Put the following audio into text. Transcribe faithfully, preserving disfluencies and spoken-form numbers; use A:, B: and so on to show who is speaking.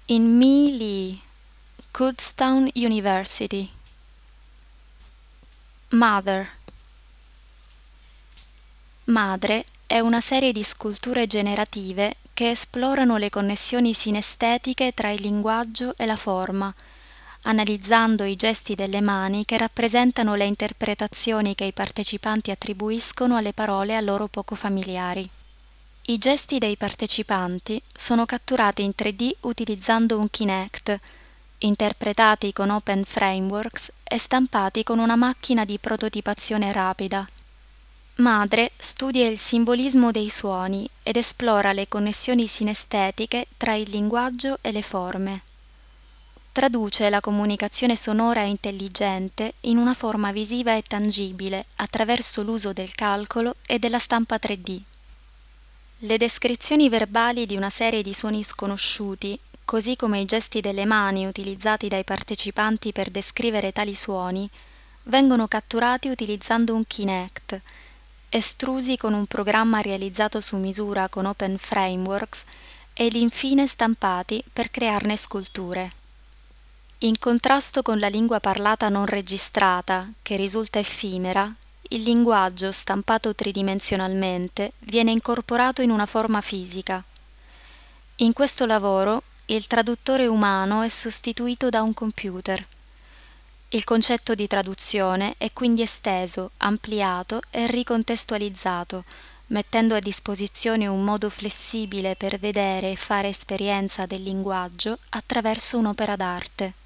A: In Mi Lee, Kutztown University. Mother. Madre è una serie di sculture generative che esplorano le connessioni sinestetiche tra il linguaggio e la forma, analizzando i gesti delle mani che rappresentano le interpretazioni che i partecipanti attribuiscono alle parole a loro poco familiari. I gesti dei partecipanti sono catturati in tre D utilizzando un Kinect, interpretati con Open Frameworks e stampati con una macchina di prototipazione rapida. Madre studia il simbolismo dei suoni ed esplora le connessioni sinestetiche tra il linguaggio e le forme. Traduce la comunicazione sonora e intelligente in una forma visiva e tangibile attraverso l'uso del calcolo e della stampa tre D. Le descrizioni verbali di una serie di suoni sconosciuti, così come i gesti delle mani utilizzati dai partecipanti per descrivere tali suoni, vengono catturati utilizzando un Kinect, estrusi con un programma realizzato su misura con Open Frameworks ed infine stampati per crearne sculture. In contrasto con la lingua parlata non registrata, che risulta effimera, il linguaggio stampato tridimensionalmente viene incorporato in una forma fisica. In questo lavoro il traduttore umano è sostituito da un computer. Il concetto di traduzione è quindi esteso, ampliato e ricontestualizzato, mettendo a disposizione un modo flessibile per vedere e fare esperienza del linguaggio attraverso un'opera d'arte.